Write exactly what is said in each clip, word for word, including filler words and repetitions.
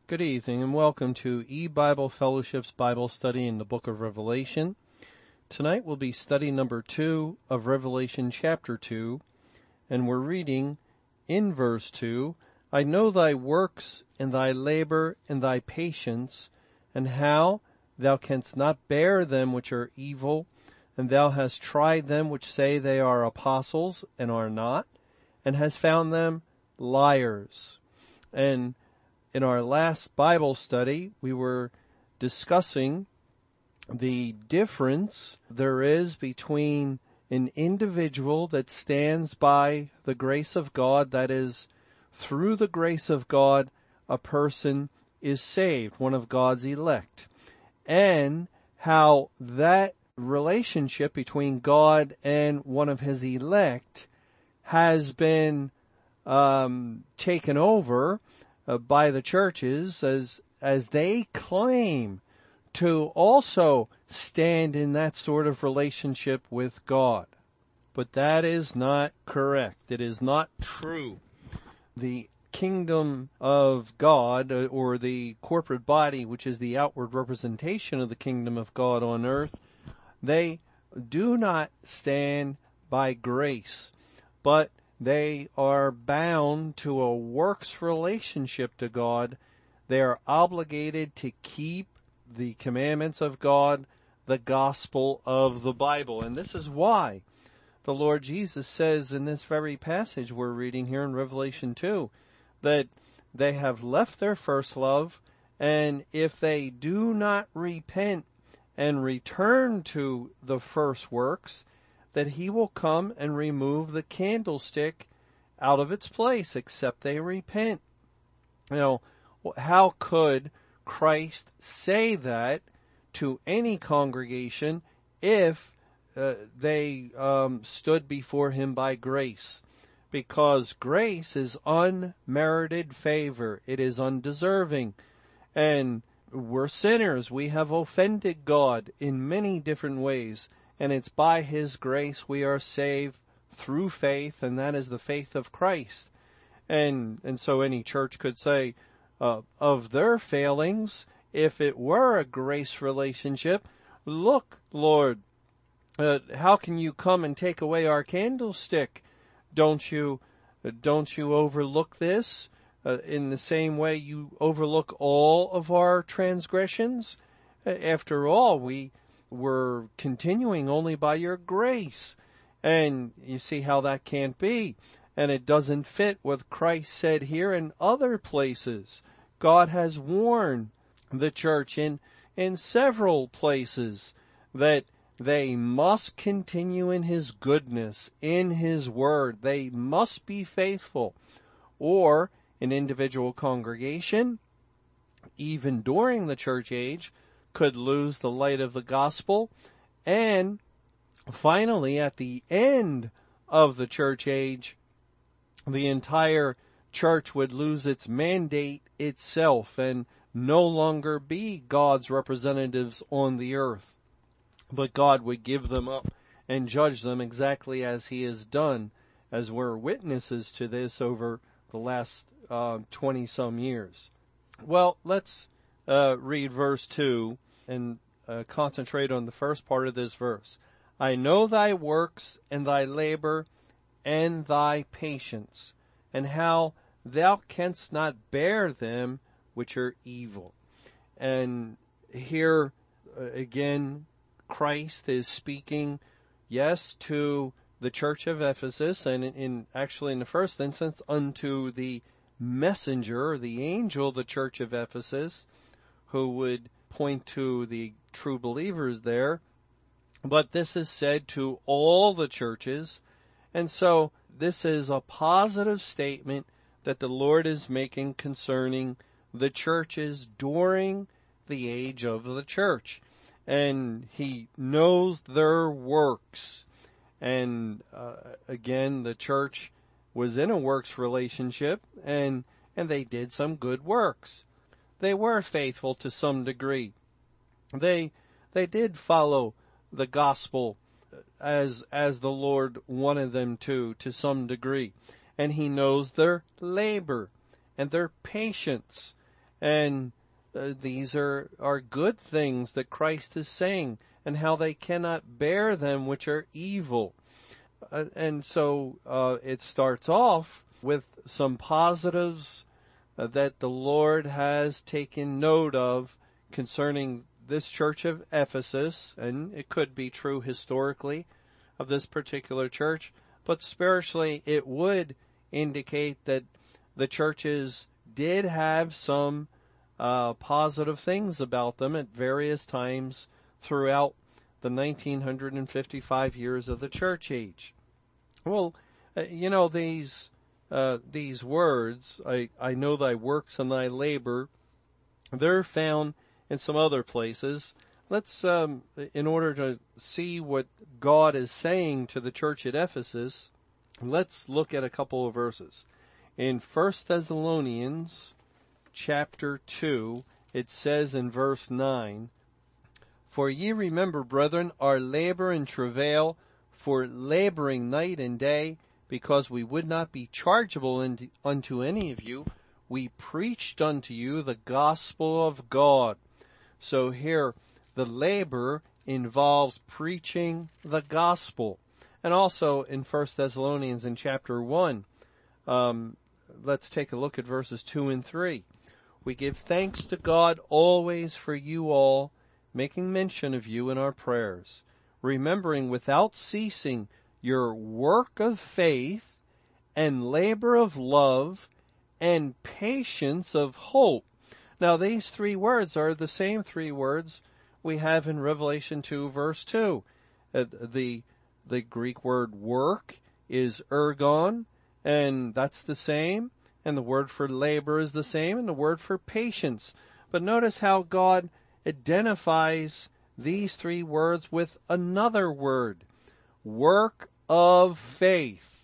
Good evening and welcome to E-Bible Fellowship's Bible study in the book of Revelation. Tonight will be study number two of Revelation chapter two, and we're reading in verse two, I know thy works and thy labor and thy patience, and how thou canst not bear them which are evil, and thou hast tried them which say they are apostles and are not, and hast found them liars. And in our last Bible study, we were discussing the difference there is between an individual that stands by the grace of God, that is, through the grace of God, a person is saved, one of God's elect, and how that relationship between God and one of his elect has been um, taken over Uh, by the churches as as they claim to also stand in that sort of relationship with God. But that is not correct. It is not true. The kingdom of God, uh, or the corporate body, which is the outward representation of the kingdom of God on earth, they do not stand by grace, but they are bound to a works relationship to God. They are obligated to keep the commandments of God, the gospel of the Bible. And this is why the Lord Jesus says in this very passage we're reading here in Revelation two, that they have left their first love, and if they do not repent and return to the first works, that he will come and remove the candlestick out of its place, except they repent. You know, how could Christ say that to any congregation if uh, they um, stood before him by grace? Because grace is unmerited favor. It is undeserving. And we're sinners. We have offended God in many different ways. And it's by his grace we are saved through faith, and that is the faith of Christ. And and so any church could say uh, of their failings, if it were a grace relationship, look, Lord, uh, how can you come and take away our candlestick? Don't you, uh, don't you overlook this uh, in the same way you overlook all of our transgressions? Uh, after all, we we're continuing only by your grace. And you see how that can't be. And it doesn't fit what Christ said here in other places. God has warned the church in, in several places that they must continue in his goodness, in his word. They must be faithful. Or an individual congregation, even during the church age, could lose the light of the gospel, and finally, at the end of the church age, the entire church would lose its mandate itself and no longer be God's representatives on the earth. But God would give them up and judge them exactly as he has done, as we're witnesses to this over the last uh, twenty-some years. Well, let's Uh, read verse two and uh, concentrate on the first part of this verse. I know thy works and thy labor and thy patience, and how thou canst not bear them which are evil. And here uh, again, Christ is speaking, yes, to the church of Ephesus, and in, in actually in the first instance unto the messenger, the angel of the church of Ephesus, who would point to the true believers there. But this is said to all the churches. And so this is a positive statement that the Lord is making concerning the churches during the age of the church. And he knows their works. And uh, again, the church was in a works relationship, and, and they did some good works. They were faithful to some degree. They they did follow the gospel as as the Lord wanted them to, to some degree. And he knows their labor and their patience. And uh, these are, are good things that Christ is saying, and how they cannot bear them which are evil. Uh, and so uh, it starts off with some positives uh, that the Lord has taken note of concerning this church of Ephesus, and it could be true historically of this particular church, but spiritually it would indicate that the churches did have some uh, positive things about them at various times throughout the nineteen fifty-five years of the church age. Well, uh, you know, these uh, these words, I, I know thy works and thy labor, they're found in some other places. Let's, um, in order to see what God is saying to the church at Ephesus, let's look at a couple of verses. In First Thessalonians chapter two, it says in verse nine, For ye remember, brethren, our labor and travail, for laboring night and day, because we would not be chargeable unto any of you, we preached unto you the gospel of God. So here, the labor involves preaching the gospel. And also in First Thessalonians in chapter one, um, let's take a look at verses two and three. We give thanks to God always for you all, making mention of you in our prayers, remembering without ceasing your work of faith and labor of love and patience of hope. Now, these three words are the same three words we have in Revelation two, verse two. Uh, the, the Greek word work is ergon, and that's the same. And the word for labor is the same, and the word for patience. But notice how God identifies these three words with another word. Work of faith.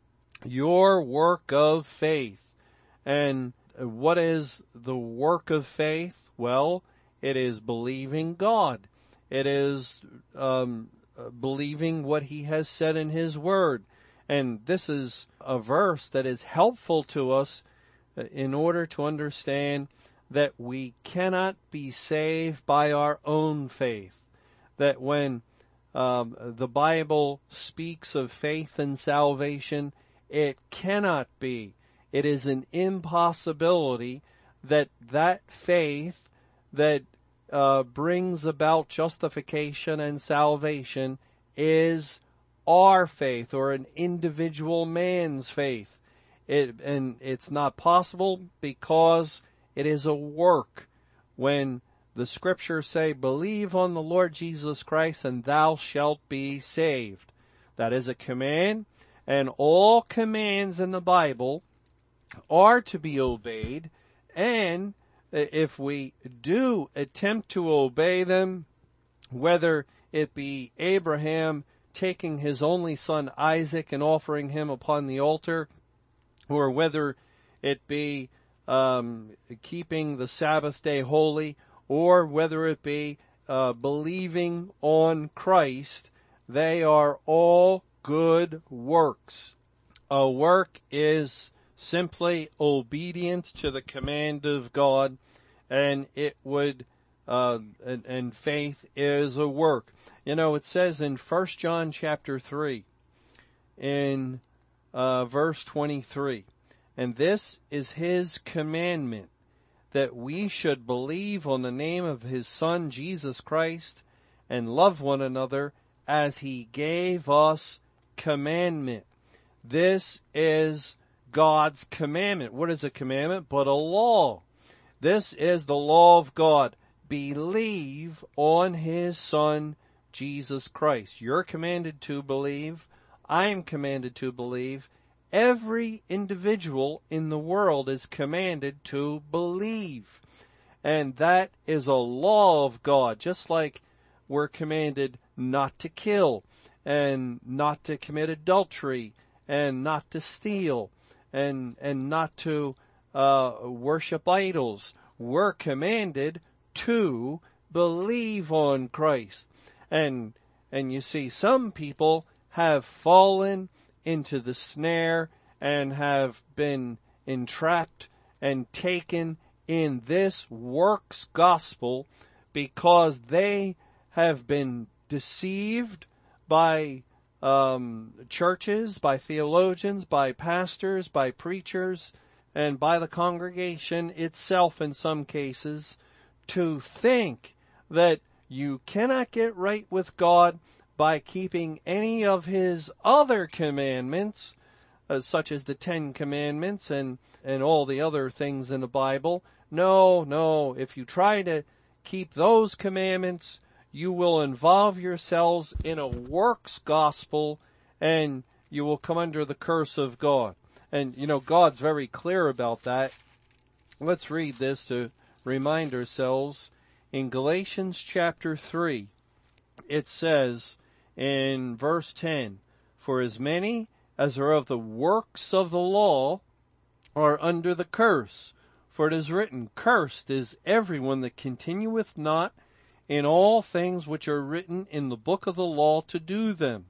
Your work of faith. And what is the work of faith? Well, it is believing God. It is um, believing what He has said in His Word. And this is a verse that is helpful to us in order to understand that we cannot be saved by our own faith. That when um, the Bible speaks of faith and salvation, it cannot be. It is an impossibility that that faith that uh, brings about justification and salvation is our faith, or an individual man's faith. It, and it's not possible because it is a work. When the scriptures say, believe on the Lord Jesus Christ and thou shalt be saved. That is a command, and all commands in the Bible are to be obeyed, and if we do attempt to obey them, whether it be Abraham taking his only son Isaac and offering him upon the altar, or whether it be um, keeping the Sabbath day holy, or whether it be uh, believing on Christ, they are all good works. A work is simply obedience to the command of God, and it would, uh, and, and faith is a work. You know, it says in First John chapter three, in uh, verse twenty-three, and this is His commandment, that we should believe on the name of His Son Jesus Christ, and love one another as He gave us commandment. This is God's commandment. What is a commandment but a law? This is the law of God. Believe on His Son, Jesus Christ. You're commanded to believe. I am commanded to believe. Every individual in the world is commanded to believe. And that is a law of God, just like we're commanded not to kill, and not to commit adultery, and not to steal, and and not to uh, worship idols. We're commanded to believe on Christ. And and you see, some people have fallen into the snare and have been entrapped and taken in this works gospel because they have been deceived by um, churches, by theologians, by pastors, by preachers, and by the congregation itself in some cases, to think that you cannot get right with God by keeping any of His other commandments, uh, such as the Ten Commandments and, and all the other things in the Bible. No, no, if you try to keep those commandments, you will involve yourselves in a works gospel and you will come under the curse of God. And, you know, God's very clear about that. Let's read this to remind ourselves. In Galatians chapter three, it says in verse ten, "For as many as are of the works of the law are under the curse. For it is written, Cursed is everyone that continueth not in all things which are written in the book of the law to do them.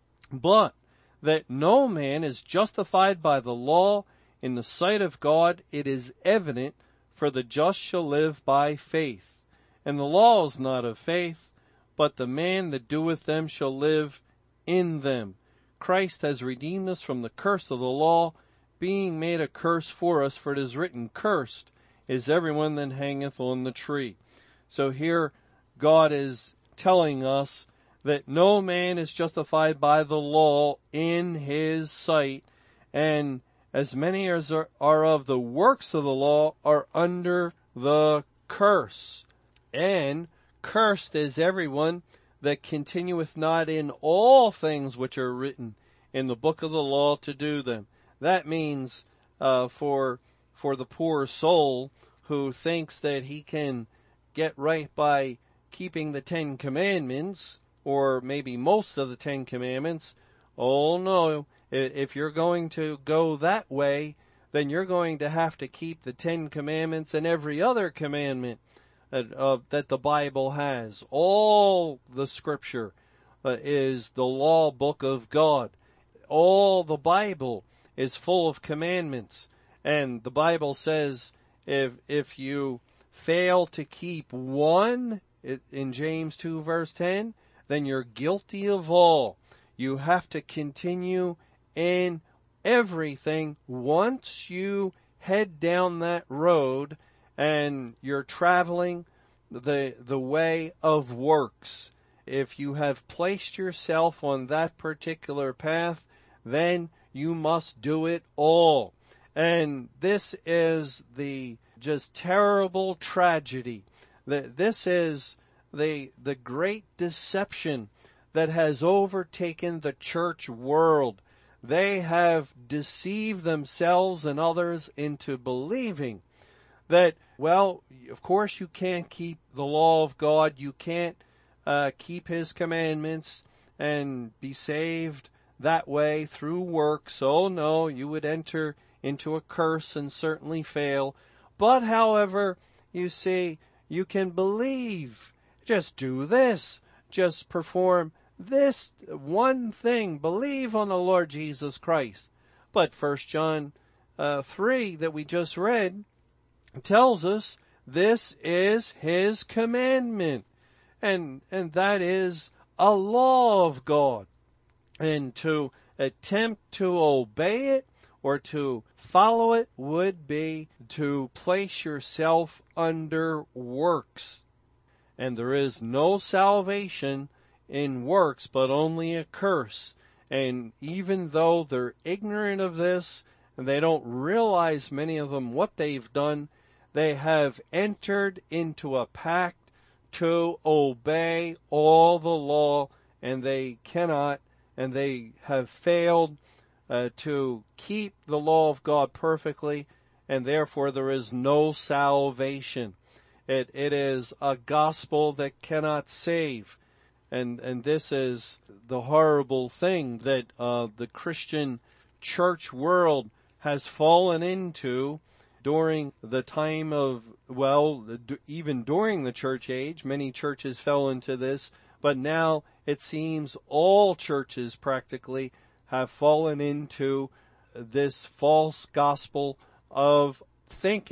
But that no man is justified by the law in the sight of God, it is evident, for the just shall live by faith. And the law is not of faith, but the man that doeth them shall live in them. Christ has redeemed us from the curse of the law, being made a curse for us, for it is written, Cursed is everyone that hangeth on the tree." So here God is telling us that no man is justified by the law in his sight, and as many as are, are of the works of the law are under the curse. And cursed is everyone that continueth not in all things which are written in the book of the law to do them. That means uh, for for the poor soul who thinks that he can get right by keeping the Ten Commandments, or maybe most of the Ten Commandments. Oh no, if you're going to go that way, then you're going to have to keep the Ten Commandments and every other commandment that, uh, that the Bible has. All the Scripture uh, is the law book of God. All the Bible is full of commandments. And the Bible says if if you fail to keep one, in James two verse ten, then you're guilty of all. You have to continue in everything. Once you head down that road and you're traveling the the way of works, if you have placed yourself on that particular path, then you must do it all. And this is the just terrible tragedy. This is the the great deception that has overtaken the church world. They have deceived themselves and others into believing that, well, of course you can't keep the law of God, you can't uh, keep His commandments and be saved that way through works. Oh no, you would enter into a curse and certainly fail. But however, you see, you can believe. Just do this. Just perform this one thing. Believe on the Lord Jesus Christ. But First John uh, three that we just read tells us this is His commandment. And, and that is a law of God. And to attempt to obey it or to follow it would be to place yourself under works. And there is no salvation in works, but only a curse. And even though they're ignorant of this, and they don't realize, many of them, what they've done, they have entered into a pact to obey all the law, and they cannot, and they have failed uh, to keep the law of God perfectly, and therefore there is no salvation. It, it is a gospel that cannot save. And, and this is the horrible thing that uh, the Christian church world has fallen into during the time of, well, even during the church age. Many churches fell into this, but now it seems all churches practically have fallen into this false gospel of thinking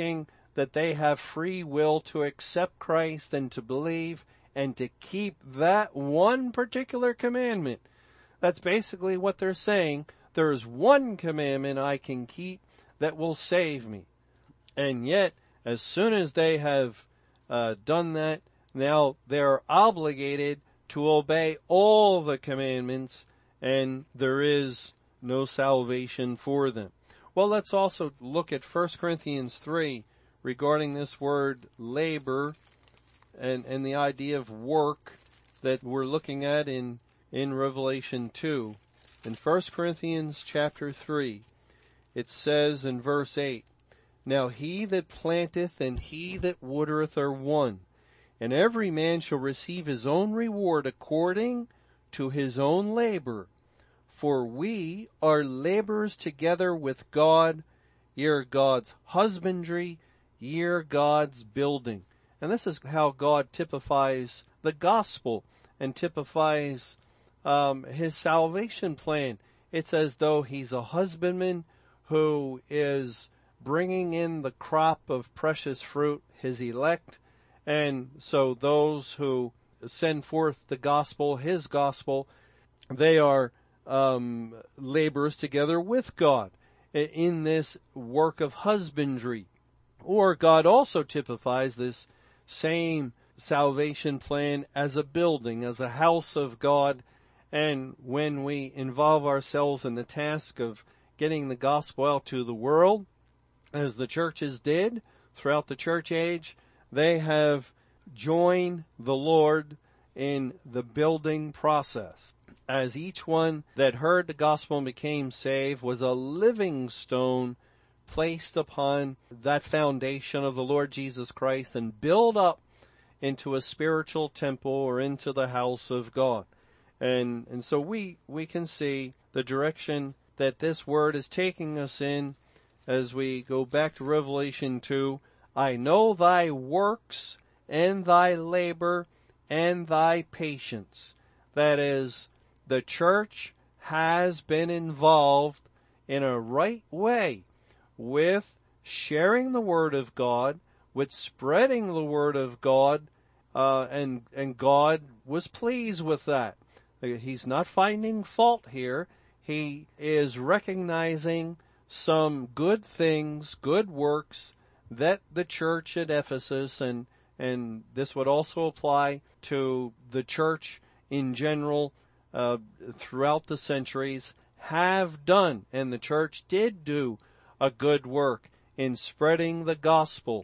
that they have free will to accept Christ and to believe and to keep that one particular commandment. That's basically what they're saying. There's one commandment I can keep that will save me. And yet, as soon as they have uh, done that, now they're obligated to obey all the commandments, and there is no salvation for them. Well, let's also look at First Corinthians three regarding this word labor and, and the idea of work that we're looking at in, in Revelation two. In First Corinthians chapter three, it says in verse eight, "Now he that planteth and he that watereth are one, and every man shall receive his own reward according to his own labor. For we are laborers together with God, ye are God's husbandry, ye are God's building." And this is how God typifies the gospel and typifies um, his salvation plan. It's as though he's a husbandman who is bringing in the crop of precious fruit, his elect. And so those who send forth the gospel, his gospel, they are um, laborers together with God in this work of husbandry. Or God also typifies this same salvation plan as a building, as a house of God. And when we involve ourselves in the task of getting the gospel out to the world, as the churches did throughout the church age, they have joined the Lord in the building process. As each one that heard the gospel and became saved was a living stone placed upon that foundation of the Lord Jesus Christ and built up into a spiritual temple or into the house of God. And, and so we, we can see the direction that this word is taking us in as we go back to Revelation two. "I know thy works and thy labor and thy patience." That is, the church has been involved in a right way with sharing the Word of God, with spreading the Word of God, uh, and, and God was pleased with that. He's not finding fault here. He is recognizing some good things, good works that the church at Ephesus, and, and this would also apply to the church in general, uh, throughout the centuries, have done. And the church did do a good work in spreading the gospel,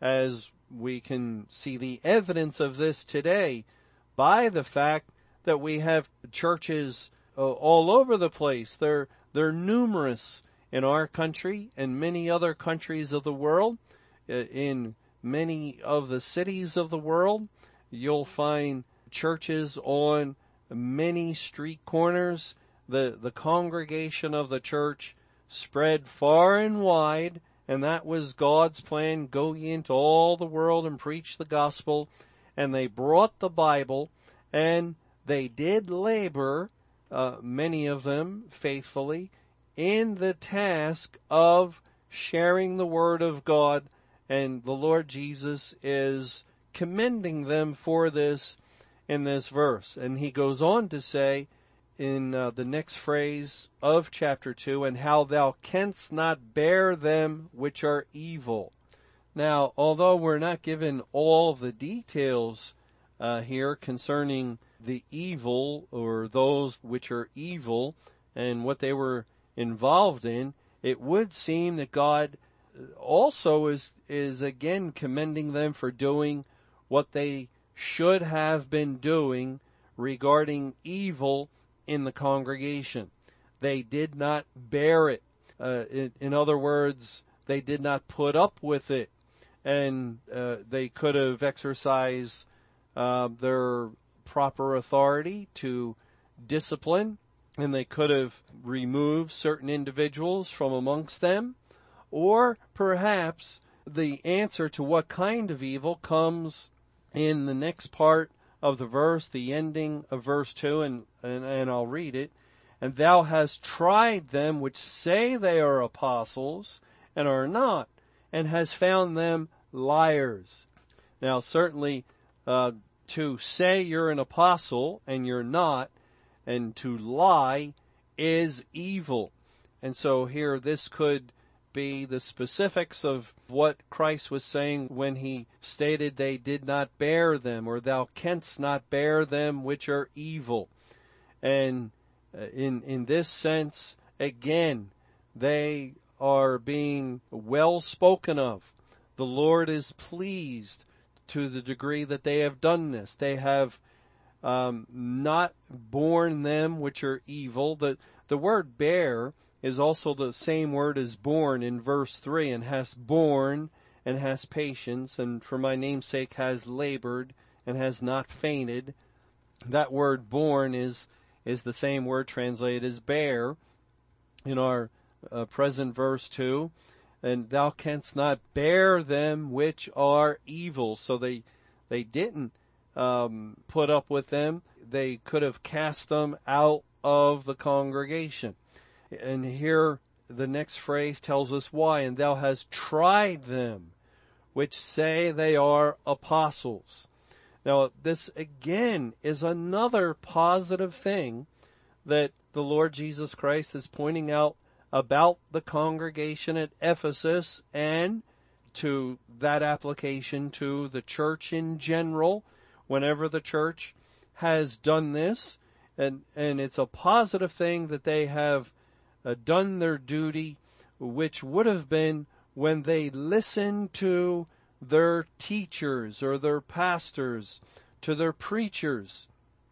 as we can see the evidence of this today by the fact that we have churches uh, all over the place. They're, they're numerous in our country and many other countries of the world. Uh, in many of the cities of the world, you'll find churches on many street corners. The, the congregation of the church spread far and wide, and that was God's plan. Go ye into all the world and preach the gospel. And they brought the Bible, and they did labor, uh, many of them faithfully, in the task of sharing the Word of God. And the Lord Jesus is commending them for this in this verse. And he goes on to say in uh, the next phrase of chapter two, "And how thou canst not bear them which are evil." Now, although we're not given all the details uh, here concerning the evil, or those which are evil, and what they were involved in, it would seem that God also is, is again commending them for doing what they should have been doing regarding evil in the congregation. They did not bear it. Uh, in, in other words, they did not put up with it. And uh, they could have exercised uh, their proper authority to discipline, and they could have removed certain individuals from amongst them. Or perhaps the answer to what kind of evil comes in the next part of the verse, the ending of verse two, and, and, and I'll read it. "And thou hast tried them which say they are apostles and are not, and hast found them liars. Now, certainly, uh, to say you're an apostle and you're not, and to lie is evil. And so here, this could be the specifics of what Christ was saying when he stated they did not bear them, or thou canst not bear them which are evil. And uh, in, in this sense, again, they are being well spoken of. The Lord is pleased to the degree that they have done this. They have um, not borne them which are evil. The, the word bear is also the same word as born in verse three, and has borne and has patience, and for my name's sake has labored and has not fainted. That word born is is the same word translated as bear in our uh, present verse two. And thou canst not bear them which are evil. So they they didn't um, put up with them. They could have cast them out of the congregation. And here the next phrase tells us why. And thou hast tried them which say they are apostles. Now, this again is another positive thing that the Lord Jesus Christ is pointing out about the congregation at Ephesus, and to that application to the church in general, whenever the church has done this. And, and it's a positive thing that they have uh, done their duty, which would have been when they listened to their teachers or their pastors, to their preachers.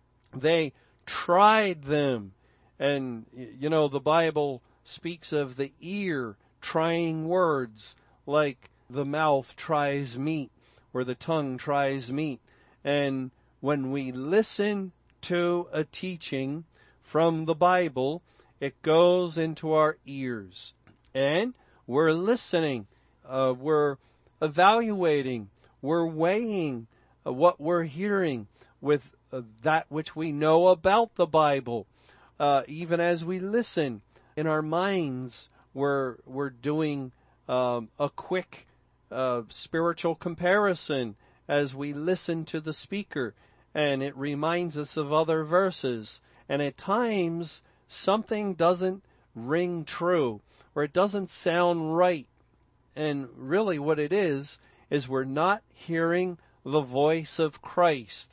They tried them. And, you know, the Bible speaks of the ear trying words, like the mouth tries meat, or the tongue tries meat. And when we listen to a teaching from the Bible, it goes into our ears. And we're listening. Uh, we're evaluating. We're weighing uh, what we're hearing with uh, that which we know about the Bible. Uh, even as we listen, in our minds, we're, we're doing um, a quick uh, spiritual comparison as we listen to the speaker, and it reminds us of other verses. And at times, something doesn't ring true, or it doesn't sound right. And really what it is, is we're not hearing the voice of Christ.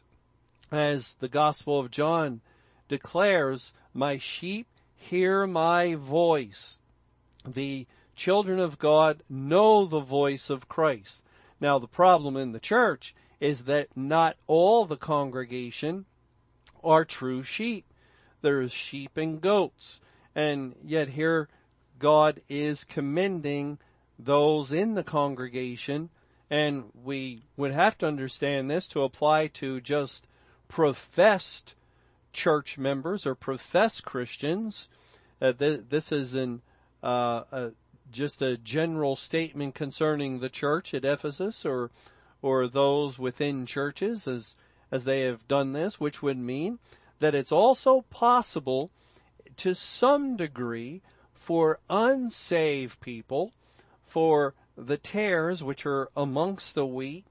As the Gospel of John declares, my sheep hear my voice. The children of God know the voice of Christ. Now, the problem in the church is that not all the congregation are true sheep. There's sheep and goats. And yet here God is commending those in the congregation. And we would have to understand this to apply to just professed church members or professed Christians. Uh, th- this is an, uh, a, just a general statement concerning the church at Ephesus, or or those within churches as as they have done this, which would mean that it's also possible to some degree for unsaved people, for the tares which are amongst the wheat,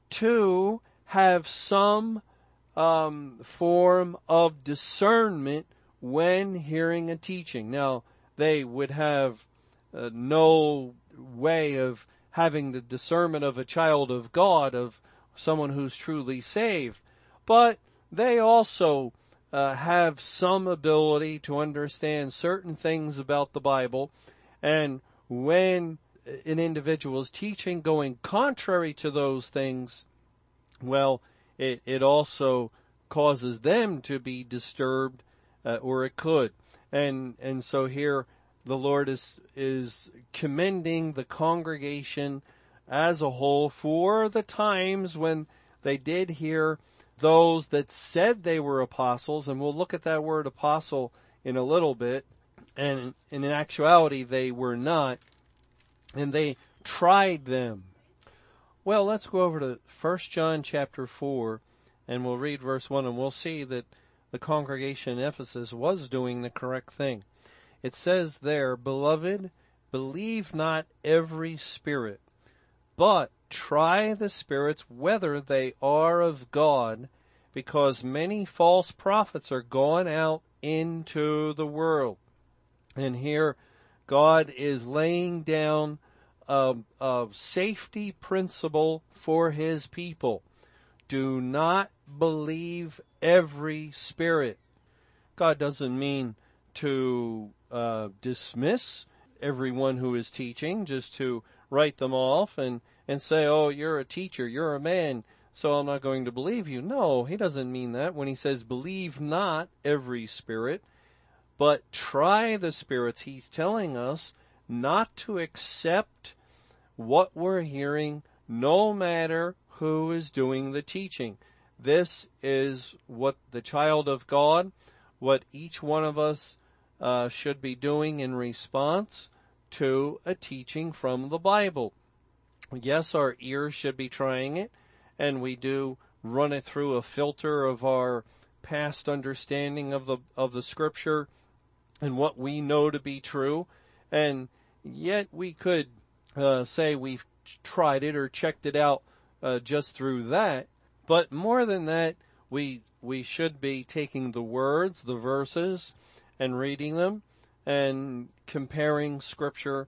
to have some um, form of discernment when hearing a teaching. Now, they would have uh, no way of having the discernment of a child of God, of someone who's truly saved, but they also uh, have some ability to understand certain things about the Bible. And when an individual is teaching going contrary to those things, well, it, it also causes them to be disturbed, uh, or it could. And and so here the Lord is is commending the congregation as a whole for the times when they did hear those that said they were apostles, and we'll look at that word apostle in a little bit, and in actuality they were not, and they tried them. Well, let's go over to First John chapter four, and we'll read verse one, and we'll see that the congregation in Ephesus was doing the correct thing. It says there, beloved, believe not every spirit, but try the spirits whether they are of God, because many false prophets are gone out into the world. And here God is laying down a, a safety principle for his people. Do not believe every spirit. God doesn't mean to uh, dismiss everyone who is teaching, just to write them off and, and say, oh, you're a teacher, you're a man, so I'm not going to believe you. No, he doesn't mean that when he says believe not every spirit, but try the spirits. He's telling us not to accept what we're hearing, no matter who is doing the teaching. This is what the child of God, what each one of us uh, should be doing in response to a teaching from the Bible. Yes, our ears should be trying it, and we do run it through a filter of our past understanding of the of the Scripture and what we know to be true, and yet we could uh, say we've tried it or checked it out uh, just through that. But more than that, we we should be taking the words, the verses, and reading them and comparing Scripture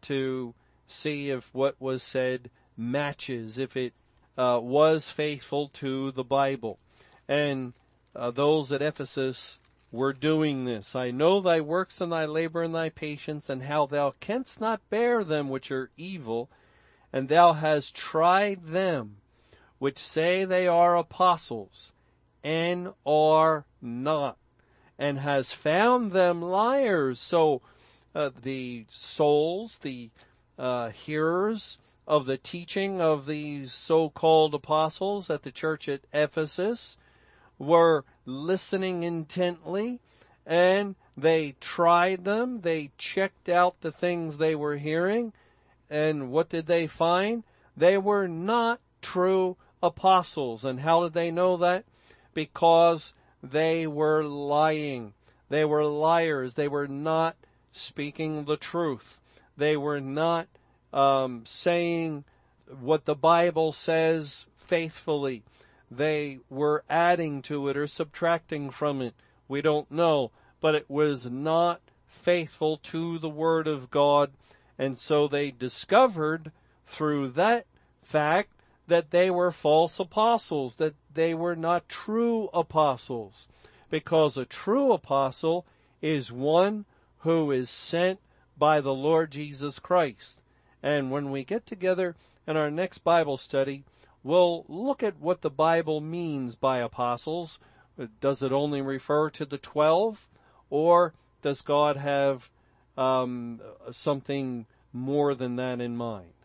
to see if what was said matches, if it uh, was faithful to the Bible. And uh, those at Ephesus were doing this. I know thy works and thy labor and thy patience, and how thou canst not bear them which are evil, and thou hast tried them which say they are apostles, and are not, and has found them liars. So uh, the souls, the uh, hearers of the teaching of these so-called apostles at the church at Ephesus were listening intently, and they tried them. They checked out the things they were hearing, and what did they find? They were not true apostles. And how did they know that? Because they were lying. They were liars. They were not speaking the truth. They were not um, saying what the Bible says faithfully. They were adding to it or subtracting from it. We don't know. But it was not faithful to the Word of God. And so they discovered through that fact that they were false apostles, that they were not true apostles. Because a true apostle is one who is sent by the Lord Jesus Christ. And when we get together in our next Bible study, we'll look at what the Bible means by apostles. Does it only refer to the twelve, or does God have um, something more than that in mind?